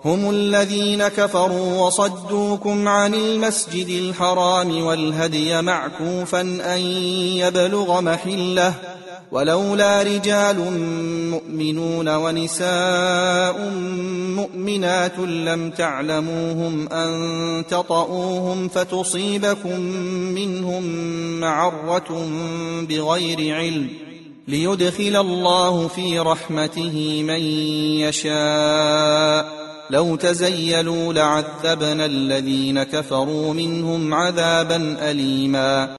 هم الذين كفروا وصدوكم عن المسجد الحرام والهدي معكوفا أن يبلغ محله ولولا رجال مؤمنون ونساء مؤمنات لم تعلموهم أن تطؤوهم فتصيبكم منهم معرة بغير علم ليدخل الله في رحمته من يشاء لو تزيلوا لعذبنا الذين كفروا منهم عذابا أليما